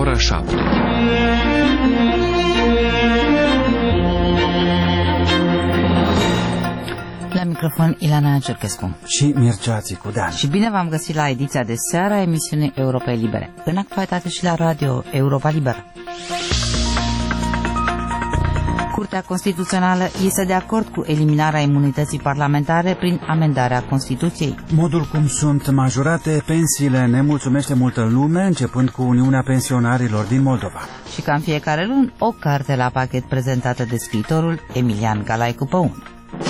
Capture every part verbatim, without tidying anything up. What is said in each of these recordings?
ora șapte. La microfon Ilana Cerchescu și Mircea Țicudean. Și bine v-am găsit la ediția de seară a emisiunii Europei Libere, în actualitate și la radio Europa Liberă. Curtea Constituțională este de acord cu eliminarea imunității parlamentare prin amendarea Constituției. Modul cum sunt majorate pensiile nemulțumește multă lume, începând cu Uniunea Pensionarilor din Moldova. Și ca în fiecare lună, o carte la pachet prezentată de scriitorul Emilian Galaicu Păun.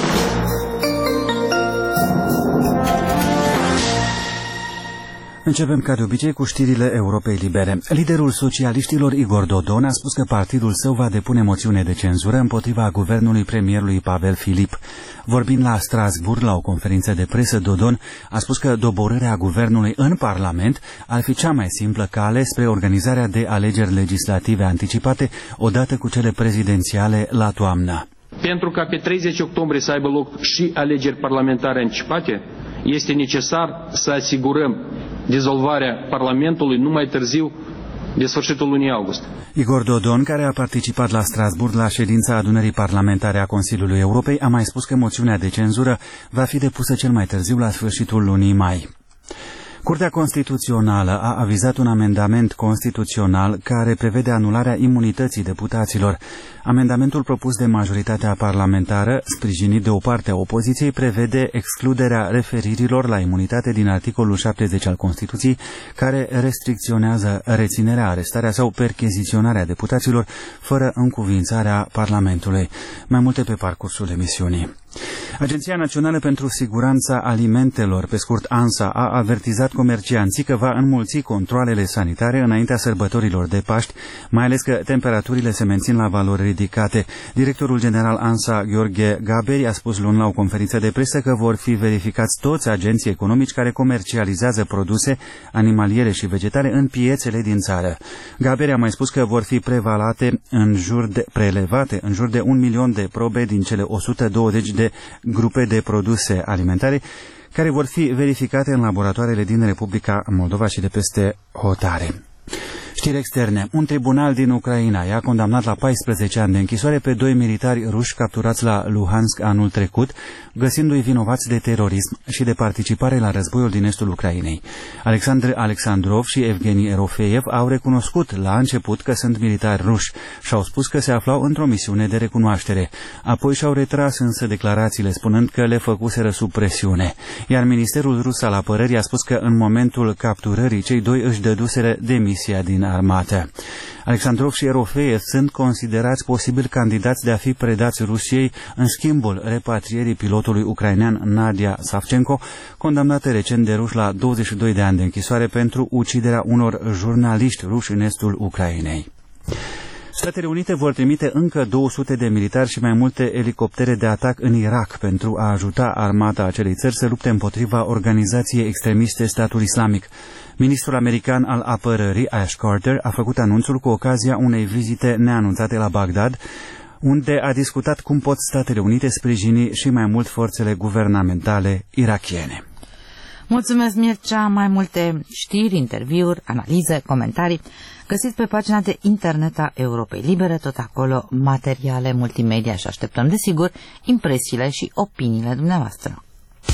Începem ca de obicei cu știrile Europei Libere. Liderul socialiștilor Igor Dodon a spus că partidul său va depune moțiune de cenzură împotriva guvernului premierului Pavel Filip. Vorbind la Strasbourg la o conferință de presă, Dodon a spus că doborârea guvernului în Parlament ar fi cea mai simplă cale spre organizarea de alegeri legislative anticipate odată cu cele prezidențiale la toamnă. Pentru ca pe treizeci octombrie să aibă loc și alegeri parlamentare anticipate, este necesar să asigurăm dizolvarea Parlamentului nu mai târziu de sfârșitul lunii august. Igor Dodon, care a participat la Strasbourg la ședința adunării parlamentare a Consiliului Europei, a mai spus că moțiunea de cenzură va fi depusă cel mai târziu la sfârșitul lunii mai. Curtea Constituțională a avizat un amendament constituțional care prevede anularea imunității deputaților. Amendamentul propus de majoritatea parlamentară, sprijinit de o parte a opoziției, prevede excluderea referirilor la imunitate din articolul șaptezeci al Constituției, care restricționează reținerea, arestarea sau percheziționarea deputaților fără încuvințarea Parlamentului. Mai multe pe parcursul emisiunii. Agenția Națională pentru Siguranța Alimentelor, pe scurt ANSA, a avertizat comercianții că va înmulți controalele sanitare înaintea sărbătorilor de Paști, mai ales că temperaturile se mențin la valori ridicate. Directorul general ANSA, Gheorghe Gaberi, a spus luni la o conferință de presă că vor fi verificați toți agenții economici care comercializează produse animaliere și vegetale în piețele din țară. Gaberi a mai spus că vor fi prevalate în jur de, prelevate în jur de un milion de probe din cele o sută douăzeci de grupe de produse alimentare care vor fi verificate în laboratoarele din Republica Moldova și de peste hotare. Știri externe. Un tribunal din Ucraina i-a condamnat la paisprezece ani de închisoare pe doi militari ruși capturați la Luhansk anul trecut, găsindu-i vinovați de terorism și de participare la războiul din estul Ucrainei. Alexandr Alexandrov și Evgeni Erofeev au recunoscut la început că sunt militari ruși și au spus că se aflau într-o misiune de recunoaștere. Apoi și-au retras însă declarațiile, spunând că le făcuseră sub presiune. Iar Ministerul Rus al Apărării a spus că în momentul capturării cei doi își dăduseră demisia din armată. Alexandrov și Erofeev sunt considerați posibil candidați de a fi predați Rusiei în schimbul repatrierii pilotului ucrainean Nadia Savchenko, condamnată recent de ruși la douăzeci și doi de ani de închisoare pentru uciderea unor jurnaliști ruși în estul Ucrainei. Statele Unite vor trimite încă două sute de militari și mai multe elicoptere de atac în Irak pentru a ajuta armata acelei țări să lupte împotriva organizației extremiste Statul Islamic. Ministrul american al apărării, Ash Carter, a făcut anunțul cu ocazia unei vizite neanunțate la Bagdad, unde a discutat cum pot Statele Unite sprijini și mai mult forțele guvernamentale irakiene. Mulțumesc, Mircea. Mai multe știri, interviuri, analize, comentarii găsiți pe pagina de internet a Europei Libere, tot acolo materiale multimedia și așteptăm, desigur, impresiile și opiniile dumneavoastră.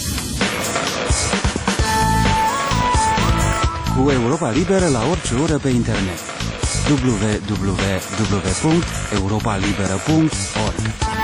Cu Europa Liberă la orice oră pe internet. w w w punct europa liberă punct org.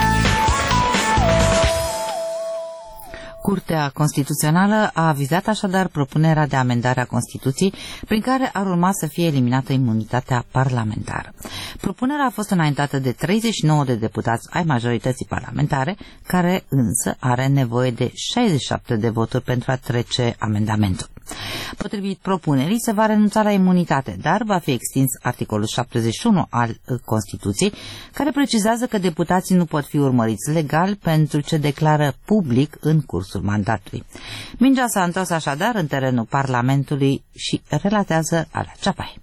Curtea Constituțională a avizat așadar propunerea de amendare a Constituției prin care ar urma să fie eliminată imunitatea parlamentară. Propunerea a fost înaintată de treizeci și nouă de deputați ai majorității parlamentare, care însă are nevoie de șaizeci și șapte de voturi pentru a trece amendamentul. Potrivit propunerii, se va renunța la imunitate, dar va fi extins articolul șaptezeci și unu al Constituției, care precizează că deputații nu pot fi urmăriți legal pentru ce declară public în cursul mandatului. Mingea s-a întors așadar în terenul Parlamentului și relatează Alea Ceapai.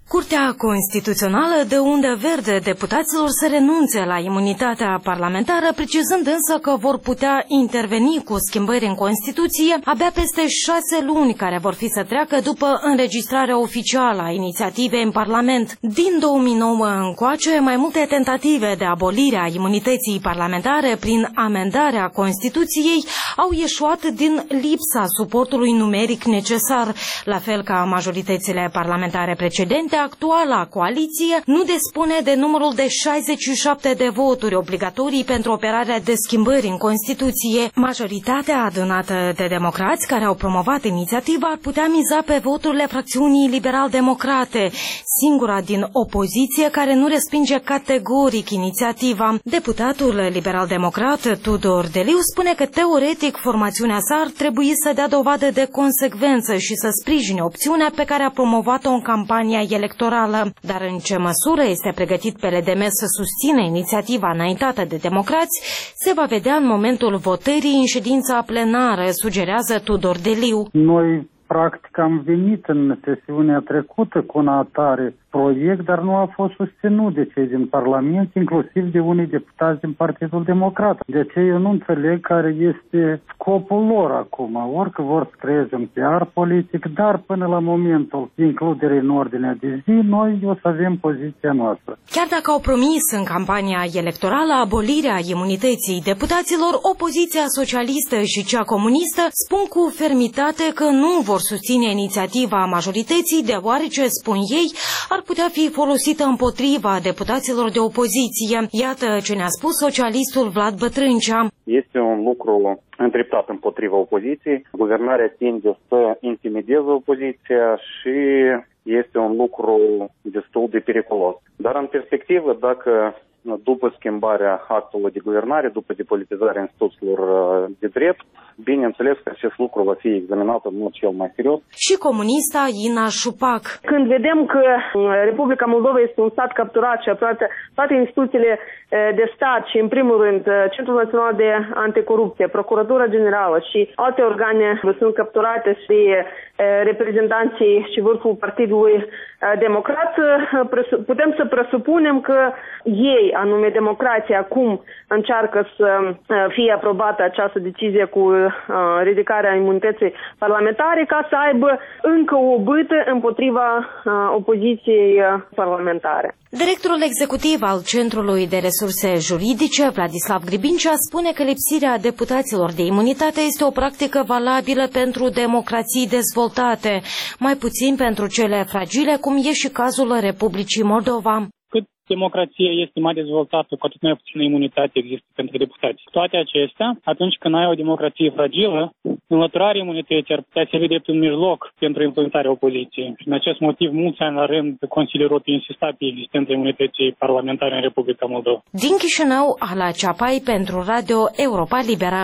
Curtea Constituțională dă undă verde deputaților să renunțe la imunitatea parlamentară, precizând însă că vor putea interveni cu schimbări în Constituție abia peste șase luni, care vor fi să treacă după înregistrarea oficială a inițiativei în Parlament. Din două mii nouă încoace, mai multe tentative de abolire a imunității parlamentare prin amendarea Constituției au ieșuat din lipsa suportului numeric necesar, la fel ca majoritățile parlamentare precedente. Actuala coaliție nu dispune de numărul de șaizeci și șapte de voturi obligatorii pentru operarea de schimbări în Constituție. Majoritatea adunată de democrați care au promovat inițiativa ar putea miza pe voturile fracțiunii liberal-democrate, singura din opoziție care nu respinge categoric inițiativa. Deputatul liberal-democrat Tudor Deliu spune că teoretic formațiunea sa ar trebui să dea dovadă de consecvență și să sprijine opțiunea pe care a promovat-o în campania electorală, dar în ce măsură este pregătit P L D M să susțină inițiativa înaintată de democrați, se va vedea în momentul votării în ședința plenară, sugerează Tudor Deliu. Noi, practic, am venit în sesiunea trecută cu un atare proiect, dar nu a fost susținut de cei din Parlament, inclusiv de unii deputați din Partidul Democrat. De ce eu nu înțeleg care este scopul lor acum. Orică vor să creeze un P R politic, dar până la momentul includerii în ordinea de zi, noi o să avem poziția noastră. Chiar dacă au promis în campania electorală abolirea imunității deputaților, opoziția socialistă și cea comunistă spun cu fermitate că nu vor susține inițiativa majorității, deoarece, spun ei, ar putea fi folosită împotriva deputaților de opoziție. Iată ce ne-a spus socialistul Vlad Bătrâncea. Este un lucru îndreptat împotriva opoziției. Guvernarea tinde să intimideze opoziția și este un lucru destul de periculos. Dar în perspectivă, dacă după schimbarea actului de guvernare, după depolitizarea instituțiilor de drept, bineînțeles că acest lucru va fi examinat în mod cel mai serios. Și comunista Ina Șupac. Când vedem că Republica Moldova este un stat capturat și toate, toate instituțiile de stat și, în primul rând, Centrul Național de Anticorupție, Procuratura Generală și alte organe sunt capturate și reprezentanții și vârful Partidului Democrat, putem să presupunem că ei, anume democrația, acum încearcă să fie aprobată această decizie cu ridicarea imunității parlamentare ca să aibă încă o bâtă împotriva opoziției parlamentare. Directorul executiv al Centrului de Resurse Juridice, Vladislav Gribincea, spune că lipsirea deputaților de imunitate este o practică valabilă pentru democrații dezvoltate, mai puțin pentru cele fragile, cum e și cazul Republicii Moldova. Cât democrația este mai dezvoltată, cu atât mai puțină imunitate există pentru deputați. Toate acestea, atunci când ai o democrație fragilă, înlăturarea imunității ar putea servi drept un mijloc pentru implementarea opoziției. Și în acest motiv, mulți ani la rând, Consiliul Europei insista pe existența imunității parlamentare în Republica Moldova. Din Chișinău, Ala Ceapai pentru Radio Europa Liberă.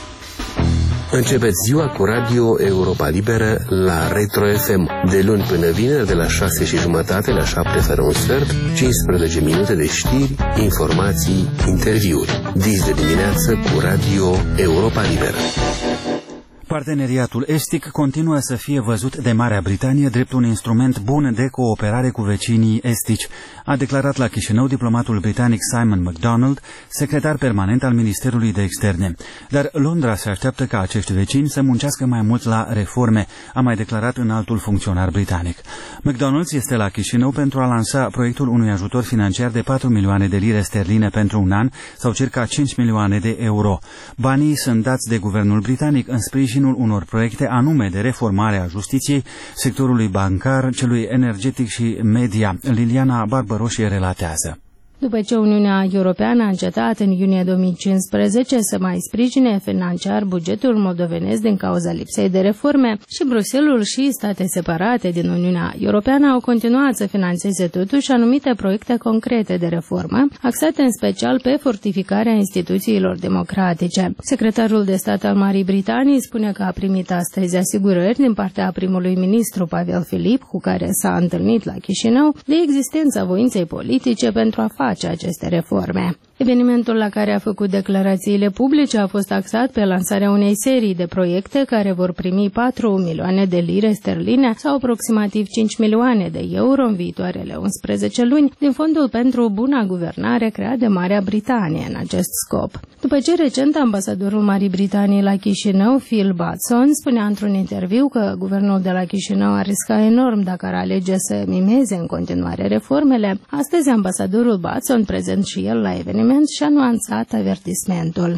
Începeți ziua cu Radio Europa Liberă la Retro F M, de luni până vineri, de la șase și jumătate la șapte fără un sfert, cincisprezece minute de știri, informații, interviuri. Dis de dimineață cu Radio Europa Liberă. Parteneriatul estic continuă să fie văzut de Marea Britanie drept un instrument bun de cooperare cu vecinii estici, a declarat la Chișinău diplomatul britanic Simon MacDonald, secretar permanent al Ministerului de Externe. Dar Londra se așteaptă ca acești vecini să muncească mai mult la reforme, a mai declarat un altul funcționar britanic. McDonald este la Chișinău pentru a lansa proiectul unui ajutor financiar de patru milioane de lire sterline pentru un an, sau circa cinci milioane de euro. Banii sunt dați de guvernul britanic în sprijin unor proiecte anume de reformare a justiției, sectorului bancar, celui energetic și media. Liliana Barbăroșie relatează. După ce Uniunea Europeană a încetat în iunie două mii cincisprezece să mai sprijine financiar bugetul moldovenesc din cauza lipsei de reforme, și Bruxelul și state separate din Uniunea Europeană au continuat să finanțeze totuși anumite proiecte concrete de reformă, axate în special pe fortificarea instituțiilor democratice. Secretarul de stat al Marii Britanii spune că a primit astăzi asigurări din partea primului ministru Pavel Filip, cu care s-a întâlnit la Chișinău, de existența voinței politice pentru a face aceste reforme. Evenimentul la care a făcut declarațiile publice a fost axat pe lansarea unei serii de proiecte care vor primi patru milioane de lire sterline sau aproximativ cinci milioane de euro în viitoarele unsprezece luni din Fondul pentru Buna Guvernare creat de Marea Britanie în acest scop. După ce recent ambasadorul Marii Britanii la Chișinău, Phil Batson, spunea într-un interviu că guvernul de la Chișinău ar risca enorm dacă ar alege să mimeze în continuare reformele, astăzi ambasadorul Batson, prezent și el la eveniment, și-a nuanțat avertismentul.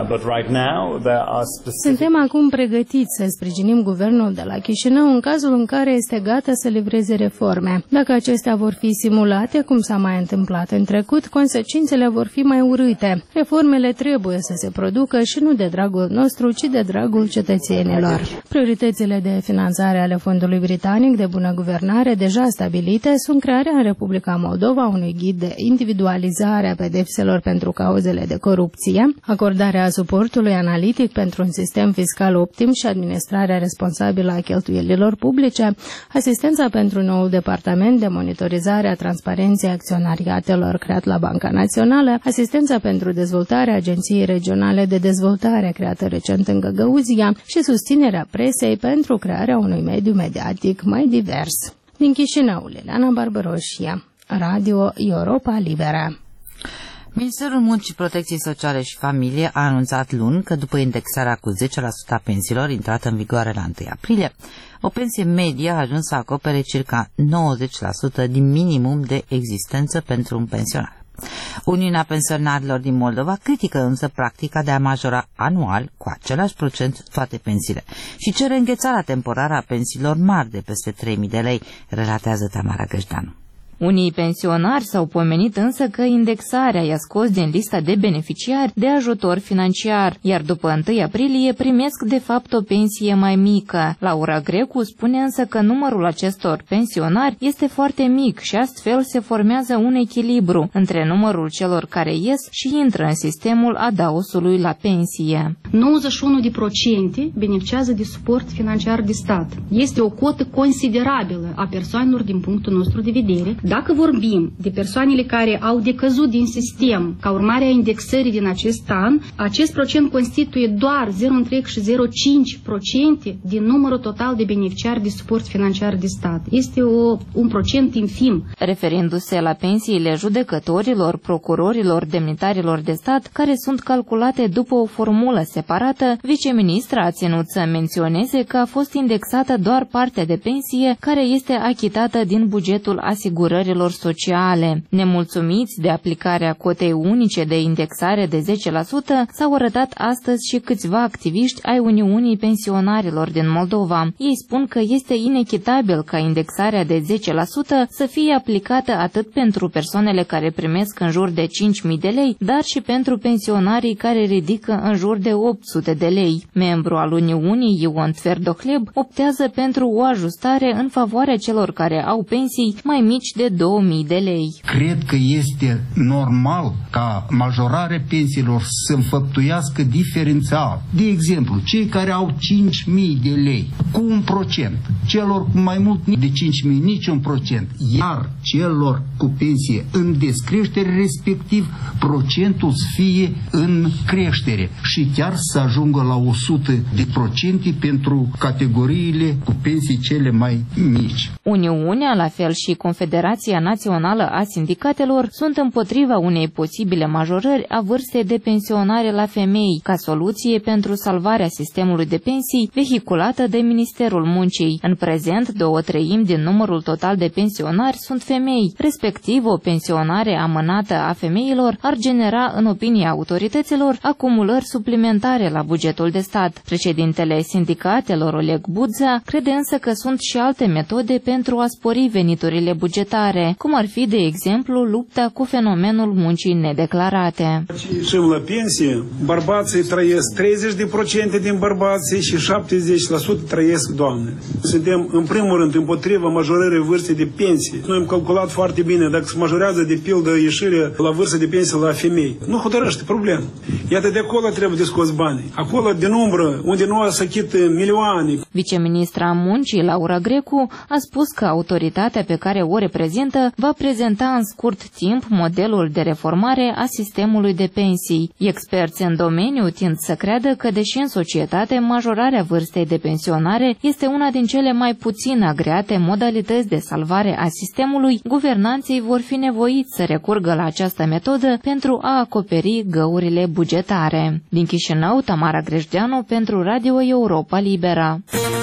Suntem acum pregătiți să sprijinim guvernul de la Chișinău în cazul în care este gata să livreze reforme. Dacă acestea vor fi simulate, cum s-a mai întâmplat în trecut, consecințele vor fi mai urâte. Reformele trebuie să se producă și nu de dragul nostru, ci de dragul cetățenilor. Prioritățile de finanțare ale Fondului Britanic de Bună Guvernare deja stabilite sunt crearea în Republica Moldova unui ghid de individualizare a pedepselor pentru cauzele de corupție, acordarea suportului analitic pentru un sistem fiscal optim și administrarea responsabilă a cheltuielilor publice, asistența pentru noul departament de monitorizare a transparenței acționariatelor creat la Banca Națională, asistența pentru dezvoltarea Agenției Regionale de Dezvoltare creată recent în Găgăuzia și susținerea presei pentru crearea unui mediu mediatic mai divers. Din Chișinău, Liliana Barbăroșia, Radio Europa Liberă. Ministerul Muncii, Protecției Sociale și Familie a anunțat luni că după indexarea cu zece la sută a pensiilor intrată în vigoare la întâi aprilie, o pensie medie a ajuns să acopere circa nouăzeci la sută din minimum de existență pentru un pensionar. Uniunea Pensionarilor din Moldova critică însă practica de a majora anual cu același procent toate pensiile și cere înghețarea temporară a pensiilor mari de peste trei mii de lei, relatează Tamara Găjdeanu. Unii pensionari s-au pomenit însă că indexarea i-a scos din lista de beneficiari de ajutor financiar, iar după întâi aprilie primesc de fapt o pensie mai mică. Laura Grecu spune însă că numărul acestor pensionari este foarte mic și astfel se formează un echilibru între numărul celor care ies și intră în sistemul adaosului la pensie. nouăzeci și unu la sută beneficiază de suport financiar de stat. Este o cotă considerabilă a persoanelor din punctul nostru de vedere. Dacă vorbim de persoanele care au decăzut din sistem ca urmare a indexării din acest an, acest procent constituie doar zero virgulă trei și zero virgulă cinci la sută din numărul total de beneficiari de suport financiar de stat. Este o, un procent infim. Referindu-se la pensiile judecătorilor, procurorilor, demnitarilor de stat, care sunt calculate după o formulă separată, viceministra a ținut să menționeze că a fost indexată doar partea de pensie care este achitată din bugetul asigurării sociale. Nemulțumiți de aplicarea cotei unice de indexare de zece la sută, s-au arătat astăzi și câțiva activiști ai Uniunii Pensionarilor din Moldova. Ei spun că este inechitabil ca indexarea de zece la sută să fie aplicată atât pentru persoanele care primesc în jur de cinci mii de lei, dar și pentru pensionarii care ridică în jur de opt sute de lei. Membru al Uniunii, Ion Tverdohleb, optează pentru o ajustare în favoarea celor care au pensii mai mici de două mii de lei. Cred că este normal ca majorarea pensiilor să înfăptuiască diferențial. De exemplu, cei care au cinci mii de lei cu un procent, celor cu mai mult de cinci mii niciun procent, iar celor cu pensie în descreștere respectiv procentul să fie în creștere și chiar să ajungă la o sută de procente pentru categoriile cu pensii cele mai mici. Uniunea, la fel și Confederația Națională a Sindicatelor, sunt împotriva unei posibile majorări a vârstei de pensionare la femei, ca soluție pentru salvarea sistemului de pensii vehiculată de Ministerul Muncii. În prezent, două treimi din numărul total de pensionari sunt femei, respectiv o pensionare amânată a femeilor ar genera, în opinia autorităților, acumulări suplimentare la bugetul de stat. Președintele sindicatelor, Oleg Budza, crede însă că sunt și alte metode pentru a spori veniturile bugetare, cum ar fi, de exemplu, lupta cu fenomenul muncii nedeclarate. Și la pensie, bărbații trăiesc treizeci la sută din bărbații și șaptezeci la sută trăiesc doamne. Suntem, în primul rând, împotriva majorării vârstei de pensie. Noi am calculat foarte bine, dacă se majorează de pildă ieșirea la vârstă de pensie la femei, nu hotărăște problemă. Iată, de acolo trebuie de scos banii. Acolo, din umbră, unde nu se achită milioane. Viceministra Muncii, Laura Grecu, a spus că autoritatea pe care o reprezintă reprezintă, va prezenta în scurt timp modelul de reformare a sistemului de pensii. Experți în domeniu tind să creadă că, deși în societate majorarea vârstei de pensionare este una din cele mai puțin agreate modalități de salvare a sistemului, guvernanții vor fi nevoiți să recurgă la această metodă pentru a acoperi găurile bugetare. Din Chișinău, Tamara Grejdeanu pentru Radio Europa Liberă.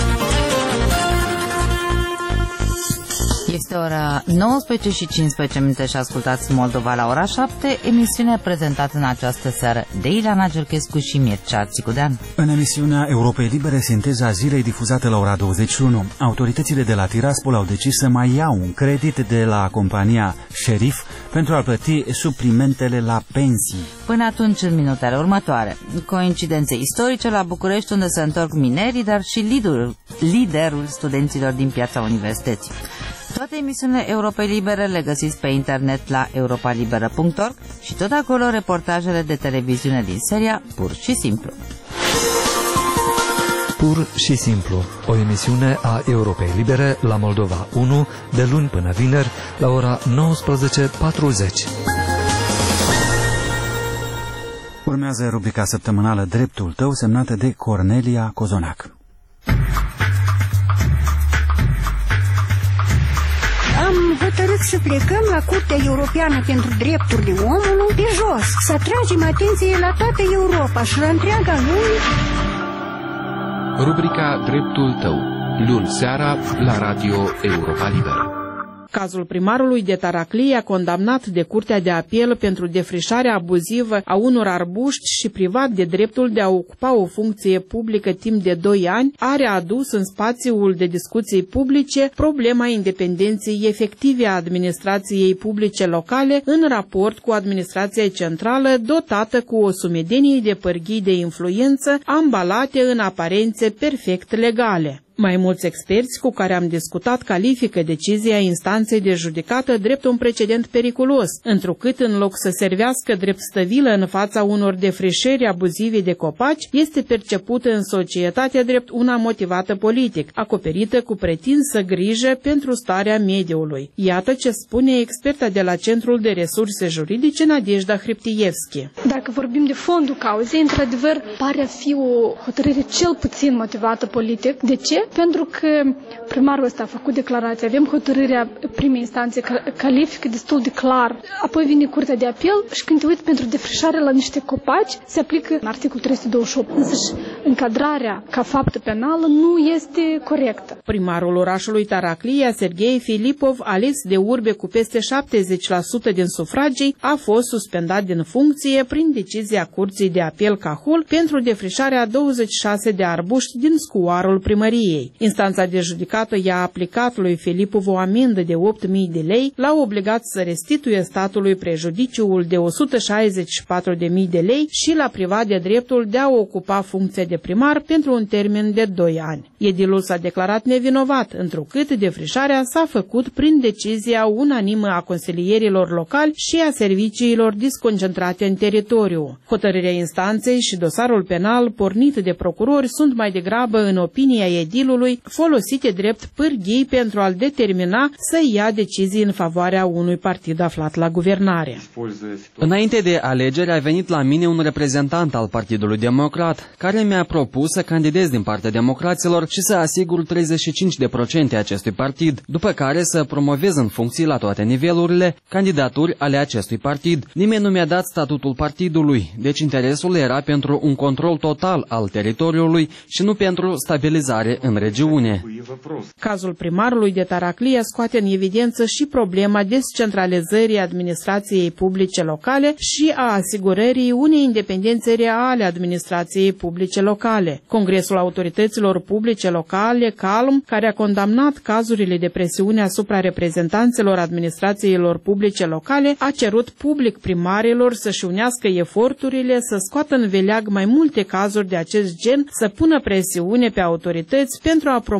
Este ora nouăsprezece și cincisprezece minute și ascultați Moldova la ora șapte, emisiunea prezentată în această seară de Ilana Gerchescu și Mircea Țicudean. În emisiunea Europei Libere, sinteza zilei difuzată la ora douăzeci și unu. Autoritățile de la Tiraspol au decis să mai iau un credit de la compania Sheriff pentru a plăti suplimentele la pensii. Până atunci, în minutele următoare, coincidențe istorice la București, unde se întorc minerii, dar și liderul, liderul studenților din piața universității. Toate emisiunile Europei Libere le găsiți pe internet la europa liberă punct org și tot acolo reportajele de televiziune din seria Pur și Simplu. Pur și Simplu, o emisiune a Europei Libere la Moldova unu, de luni până vineri, la ora nouăsprezece patruzeci. Urmează rubrica săptămânală Dreptul tău, semnată de Cornelia Cozonac. Am hotărât să plecăm la Curtea Europeană pentru Drepturile Omului pe jos, să atragem atenție la toată Europa și la întreaga lume. Rubrica Dreptul tău, luni seara la Radio Europa Liberă. Cazul primarului de Taraclia, condamnat de Curtea de Apel pentru defrișarea abuzivă a unor arbuști și privat de dreptul de a ocupa o funcție publică timp de doi ani, are adus în spațiul de discuții publice problema independenței efective a administrației publice locale în raport cu administrația centrală dotată cu o sumedenie de pârghii de influență ambalate în aparențe perfect legale. Mai mulți experți cu care am discutat califică decizia instanței de judecată drept un precedent periculos, întrucât în loc să servească drept stăvilă în fața unor defrișări abuzive de copaci, este percepută în societate drept una motivată politic, acoperită cu pretinsă grijă pentru starea mediului. Iată ce spune experta de la Centrul de Resurse Juridice Nadejda Hriptievski. Dacă vorbim de fondul cauzei, într-adevăr pare a fi o hotărâre cel puțin motivată politic. De ce? Pentru că primarul ăsta a făcut declarație, avem hotărârea primei instanțe califică destul de clar, apoi vine Curtea de Apel și când te uiți pentru defrișare la niște copaci, se aplică în articolul trei sute douăzeci și opt. Însăși încadrarea ca faptă penală nu este corectă. Primarul orașului Taraclia, Serghei Filipov, ales de urbe cu peste șaptezeci la sută din sufragii, a fost suspendat din funcție prin decizia Curții de Apel Cahul pentru defrișarea douăzeci și șase de arbuști din scuarul primăriei. Instanța de judecată i-a aplicat lui Filipov o amendă de opt mii de lei, l-a obligat să restituie statului prejudiciul de o sută șaizeci și patru de mii de lei și l-a privat de dreptul de a ocupa funcția de primar pentru un termen de doi ani. Edilul s-a declarat nevinovat, întrucât defrișarea s-a făcut prin decizia unanimă a consilierilor locali și a serviciilor disconcentrate în teritoriu. Hotărârea instanței și dosarul penal pornit de procurori sunt mai degrabă, în opinia edilului, folosite drept pârghii pentru a-l determina să ia decizii în favoarea unui partid aflat la guvernare. Înainte de alegeri a venit la mine un reprezentant al Partidului Democrat, care mi-a propus să candidez din partea democraților și să asigur treizeci și cinci la sută acestui partid, după care să promovez în funcții la toate nivelurile candidaturi ale acestui partid. Nimeni nu mi-a dat statutul partidului, deci interesul era pentru un control total al teritoriului și nu pentru stabilizare în regiune. Cazul primarului de Taraclia scoate în evidență și problema descentralizării administrației publice locale și a asigurării unei independențe reale administrației publice locale. Congresul Autorităților Publice Locale, CALM, care a condamnat cazurile de presiune asupra reprezentanților administrațiilor publice locale, a cerut public primarilor să-și unească eforturile să scoată în veleag mai multe cazuri de acest gen, să pună presiune pe autorități pentru a promova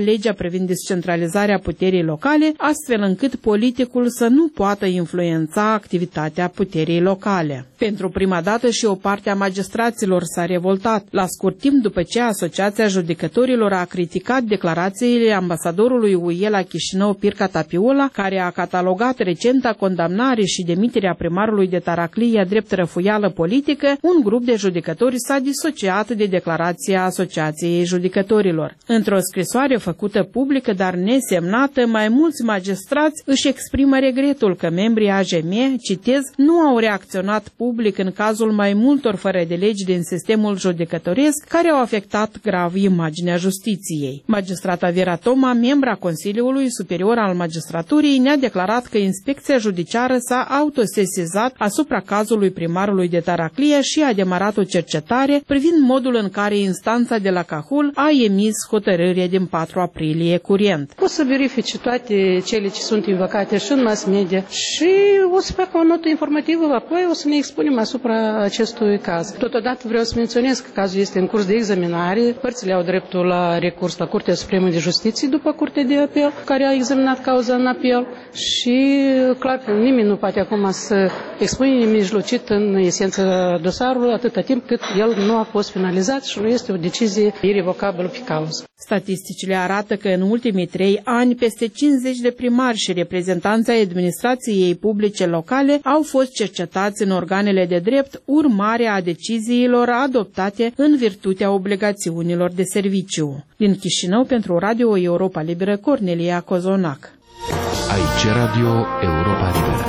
legea privind descentralizarea puterii locale, astfel încât politicul să nu poată influența activitatea puterii locale. Pentru prima dată și o parte a magistraților s-a revoltat, la scurt timp după ce Asociația Judecătorilor a criticat declarațiile ambasadorului U E la Chișinău, Pirca Tapiula, care a catalogat recenta condamnare și demiterea primarului de Taraclia drept răfuială politică. Un grup de judecători s-a disociat de declarația Asociației Judecătorilor. Într-o scrisoare făcută publică, dar nesemnată, mai mulți magistrați își exprimă regretul că membrii A J M, citez, nu au reacționat public în cazul mai multor fără de legi din sistemul judecătoresc care au afectat grav imaginea justiției. Magistrata Vera Toma, membra Consiliului Superior al Magistraturii, ne-a declarat că inspecția judiciară s-a autosesizat asupra cazului primarului de Taraclia și a demarat o cercetare privind modul în care instanța de la Cahul a emis hotărârea din patru aprilie curent. O să verifice toate cele ce sunt invocate și în mass media și o să facă o notă informativă, apoi o să ne expunem asupra acestui caz. Totodată vreau să menționez că cazul este în curs de examinare. Părțile au dreptul la recurs la Curtea Supremă de Justiție după Curtea de Apel, care a examinat cauza în apel și clar că nimeni nu poate acum să expune nemijlocit în esența dosarului atâta timp cât el nu a fost finalizat și nu este o decizie irrevocabilă pe cauză. Statisticile arată că în ultimii trei ani peste cincizeci de primari și reprezentanți ai administrației publice locale au fost cercetați în organele de drept, urmare a deciziilor adoptate în virtutea obligațiunilor de serviciu. Din Chișinău, pentru Radio Europa Liberă, Cornelia Cozonac. Aici Radio Europa Liberă.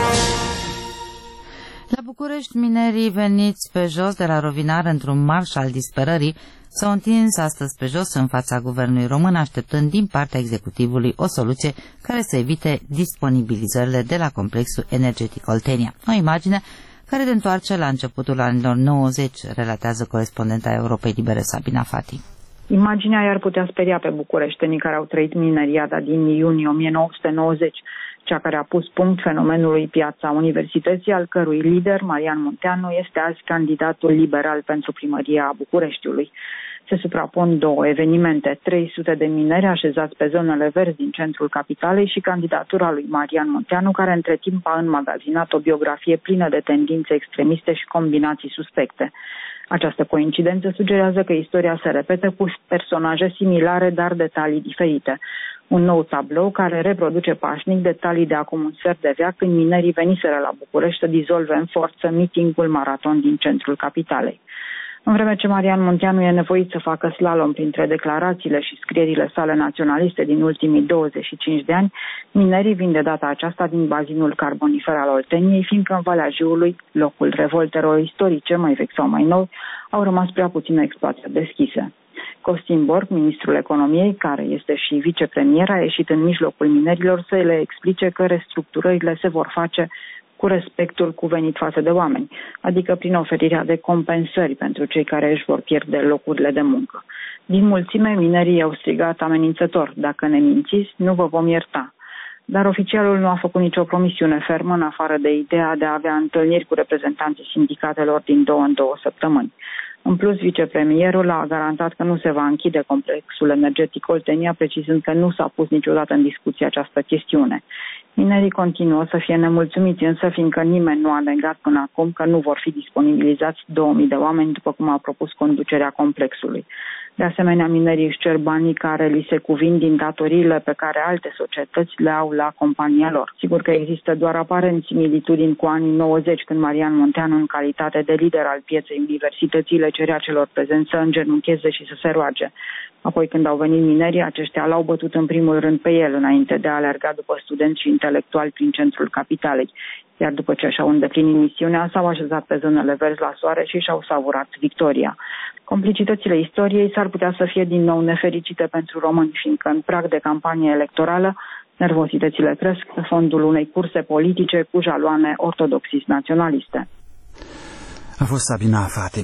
La București, minerii veniți pe jos de la Rovinar într-un marș al disperării s-au întins astăzi pe jos în fața guvernului român, așteptând din partea executivului o soluție care să evite disponibilizările de la complexul energetic Oltenia. O imagine care de întoarce la începutul anilor nouăzeci, relatează corespondenta Europei Libere Sabina Fati. Imaginea i-ar putea speria pe bucureștenii care au trăit mineriada din iunie o mie nouă sute nouăzeci, cea care a pus punct fenomenului Piața Universității, al cărui lider, Marian Munteanu, este azi candidatul liberal pentru primăria Bucureștiului. Se suprapun două evenimente, trei sute de mineri așezați pe zonele verzi din centrul capitalei și candidatura lui Marian Munteanu, care între timp a înmagazinat o biografie plină de tendințe extremiste și combinații suspecte. Această coincidență sugerează că istoria se repetă cu personaje similare, dar detalii diferite. Un nou tablou care reproduce pașnic detalii de acum un sfert de veac, când minerii veniseră la București să dizolve în forță mitingul maraton din centrul capitalei. În vreme ce Marian Munteanu e nevoit să facă slalom printre declarațiile și scrierile sale naționaliste din ultimii douăzeci și cinci de ani, minerii vin de data aceasta din bazinul carbonifer al Olteniei, fiindcă în Valea Jiului, locul revoltelor istorice, mai vechi sau mai nou, au rămas prea puține exploatări deschise. Costin Borg, ministrul economiei, care este și vicepremier, a ieșit în mijlocul minerilor să le explice că restructurările se vor face cu respectul cuvenit față de oameni, adică prin oferirea de compensări pentru cei care își vor pierde locurile de muncă. Din mulțime, minerii au strigat amenințător: dacă ne mințiți, nu vă vom ierta. Dar oficialul nu a făcut nicio promisiune fermă, în afară de ideea de a avea întâlniri cu reprezentanții sindicatelor din două în două săptămâni. În plus, vicepremierul a garantat că nu se va închide complexul energetic Oltenia, precizând că nu s-a pus niciodată în discuție această chestiune. Minerii continuă să fie nemulțumiți, însă fiindcă nimeni nu a negat până acum că nu vor fi disponibilizați două mii de oameni, după cum a propus conducerea complexului. De asemenea, minerii își cer banii care li se cuvin din datoriile pe care alte societăți le au la compania lor. Sigur că există doar aparent similitudini cu anii nouăzeci, când Marian Munteanu, în calitate de lider al pieței universității, le cerea celor prezenți să îngenuncheze și să se roage. Apoi, când au venit minerii, aceștia l-au bătut în primul rând pe el, înainte de a alerga după studenți și intelectuali prin centrul capitalei. Iar după ce și-au îndeplinit misiunea, s-au așezat pe zonele verzi la soare și și-au savurat victoria. Complicitățile istoriei s-ar putea să fie din nou nefericite pentru români, fiindcă în prag de campanie electorală, nervozitățile cresc pe fondul unei curse politice cu jaloane ortodoxist-naționaliste. A fost Sabina Fati.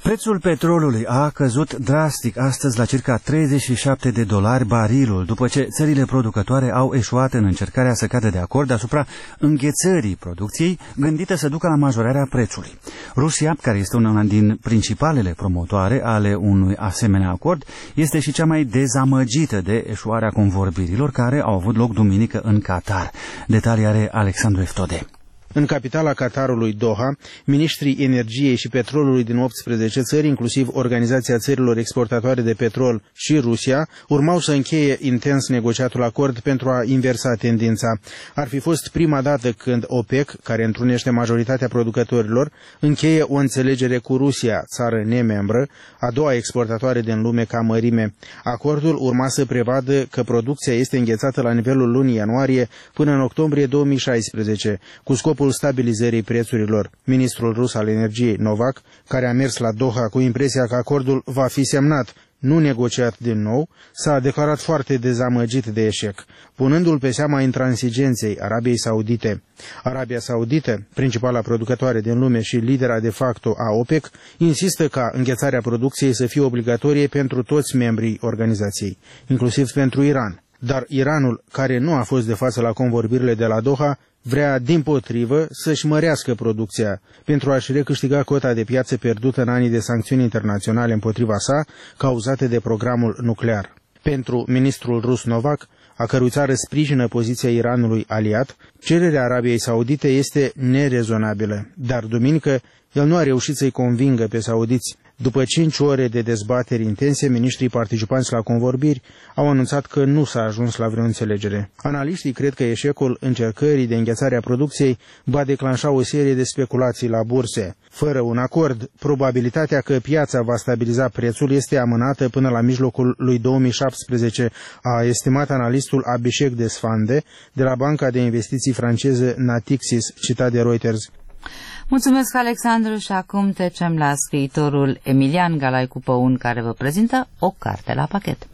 Prețul petrolului a căzut drastic astăzi la circa treizeci și șapte de dolari barilul, după ce țările producătoare au eșuat în încercarea să cadă de acord asupra înghețării producției, gândită să ducă la majorarea prețului. Rusia, care este una din principalele promotoare ale unui asemenea acord, este și cea mai dezamăgită de eșuarea convorbirilor care au avut loc duminică în Qatar. Detalii are Alexandru Eftode. În capitala Qatarului, Doha, miniștrii energiei și petrolului din optsprezece țări, inclusiv Organizația Țărilor Exportatoare de Petrol și Rusia, urmau să încheie intens negociatul acord pentru a inversa tendința. Ar fi fost prima dată când OPEC, care întrunește majoritatea producătorilor, încheie o înțelegere cu Rusia, țară nemembră, a doua exportatoare din lume ca mărime. Acordul urma să prevadă că producția este înghețată la nivelul lunii ianuarie până în octombrie două mii șaisprezece, cu scopul stabilizării prețurilor. Ministrul rus al energiei, Novak, care a mers la Doha cu impresia că acordul va fi semnat, nu negociat din nou, s-a declarat foarte dezamăgit de eșec, punându-l pe seama intransigenței Arabiei Saudite. Arabia Saudită, principala producătoare din lume și lidera de facto a OPEC, insistă ca înghețarea producției să fie obligatorie pentru toți membrii organizației, inclusiv pentru Iran. Dar Iranul, care nu a fost de față la convorbirile de la Doha, vrea, dimpotrivă, să-și mărească producția pentru a-și recâștiga cota de piață pierdută în anii de sancțiuni internaționale împotriva sa, cauzate de programul nuclear. Pentru ministrul rus Novak, a cărui țară sprijină poziția Iranului aliat, cererea Arabiei Saudite este nerezonabilă, dar duminică el nu a reușit să-i convingă pe saudiți. După cinci ore de dezbateri intense, miniștrii participanți la convorbiri au anunțat că nu s-a ajuns la vreo înțelegere. Analiștii cred că eșecul încercării de înghețare a producției va declanșa o serie de speculații la burse. Fără un acord, probabilitatea că piața va stabiliza prețul este amânată până la mijlocul lui două mii șaptesprezece, a estimat analistul Abhishek Desfande de la banca de investiții franceză Natixis, citat de Reuters. Mulțumesc, Alexandru, și acum trecem la scriitorul Emilian Galaicu Păun, care vă prezintă o carte la pachet.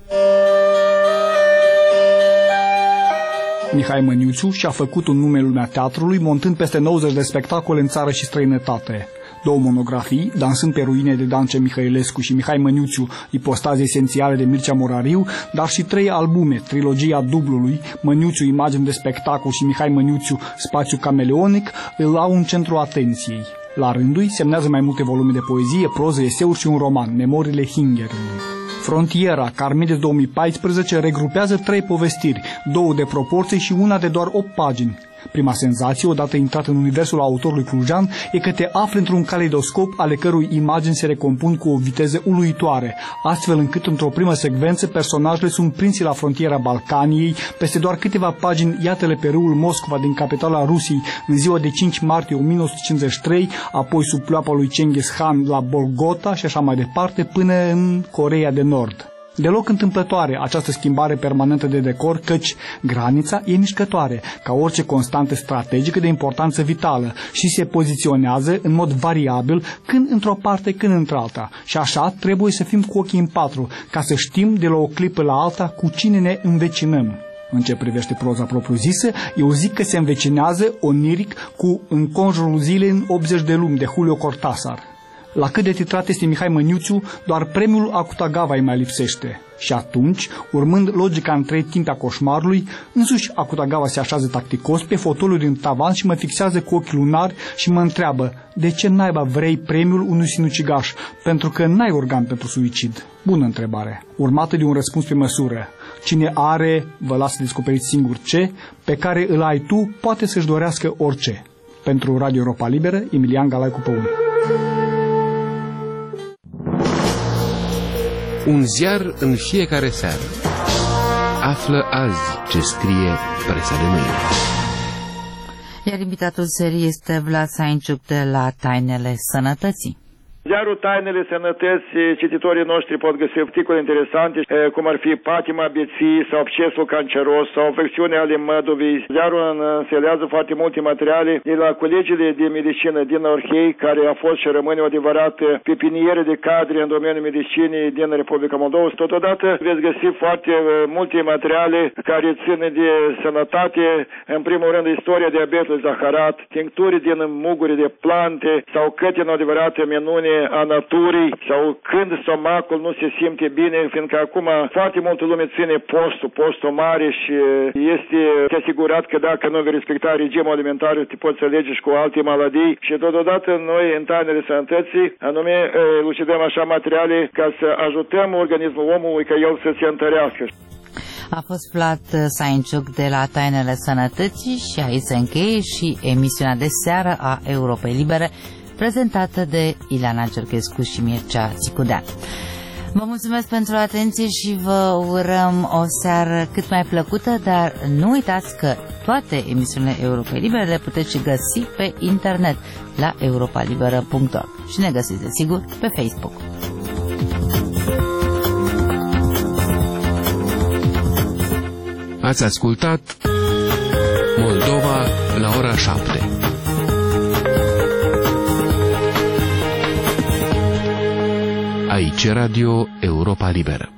Mihai Măniuțiu și-a făcut un nume în lumea teatrului, montând peste nouăzeci de spectacole în țară și străinătate. Două monografii, Dansând pe ruine de Dance Mihăilescu și Mihai Măniuțiu, ipostaze esențiale de Mircea Morariu, dar și trei albume, trilogia dublului, Măniuțiu, imagini de spectacol și Mihai Măniuțiu, spațiu cameleonic, îl au în centrul atenției. La rândul semnează mai multe volume de poezie, proză, eseuri și un roman, Memoriile Hingerului. Frontiera, Carmides două mii paisprezece, regrupează trei povestiri, două de proporții și una de doar opt pagini. Prima senzație, odată intrat în universul autorului clujan, e că te afli într-un caleidoscop ale cărui imagini se recompun cu o viteză uluitoare, astfel încât într-o primă secvență personajele sunt prinse la frontiera Balcaniei, peste doar câteva pagini iată-le pe râul Moscova din capitala Rusiei în ziua de cinci martie o mie nouă sute cincizeci și trei, apoi sub ploapa lui Cengiz Khan la Bolgota și așa mai departe până în Coreea de Nord. Deloc întâmplătoare această schimbare permanentă de decor, căci granița e mișcătoare, ca orice constantă strategică de importanță vitală și se poziționează în mod variabil când într-o parte, când într-alta. Și așa trebuie să fim cu ochii în patru, ca să știm de la o clipă la alta cu cine ne învecinăm. În ce privește proza propriu-zisă, eu zic că se învecinează oniric cu Înconjurul zilei în optzeci de lumi de Julio Cortázar. La cât de titrat este Mihai Măniuțiu, doar premiul Akutagawa îi mai lipsește. Și atunci, urmând logica în trei timpi a coșmarului, însuși Akutagawa se așează tacticos pe fotoliul din tavan și mă fixează cu ochi lunari și mă întreabă: de ce naiba vrei premiul unui sinucigaș? Pentru că n-ai organ pentru suicid. Bună întrebare, urmată de un răspuns pe măsură. Cine are, vă las să descoperiți singur ce, pe care îl ai tu, poate să-și dorească orice. Pentru Radio Europa Liberă, Emilian Galaicu Păun. Un ziar în fiecare seară. Află azi ce scrie presa de mâine. Iar invitatul serii este Vlad Sainciuc de la Tainele Sănătății. Ziarul Tainele Sănătății, cititorii noștri pot găsi articole interesante, cum ar fi patima beții sau abscesul canceros sau afecțiunea ale măduvii. Ziarul înselează foarte multe materiale de la colegiile de medicină din Orhei, care a fost și rămâne o adevărată pepiniere de cadre în domeniul medicinii din Republica Moldova. Totodată veți găsi foarte multe materiale care țin de sănătate, în primul rând istoria diabetului zaharat, tincturi din muguri de plante sau câte în adevărată minune a naturii sau când stomacul nu se simte bine, fiindcă acum foarte multă lume ține postul, postul mare și este asigurat că dacă nu vei respecta regimul alimentar, te poți alege și cu alte maladii și totodată noi în tainele sănătății anume elucidăm așa materiale ca să ajutăm organismul omului ca el să se întărească. A fost Vlad Sainciuc de la Tainele Sănătății și aici se încheie și emisiunea de seară a Europei Libere, prezentată de Ileana Cerchescu și Mircea Țicudean. Vă mulțumesc pentru atenție și vă urăm o seară cât mai plăcută, dar nu uitați că toate emisiunile Europei Libere le puteți găsi pe internet la europa liberă punct org și ne găsiți, desigur, pe Facebook. Ați ascultat Moldova la ora șapte. Aici Radio Europa Liberă.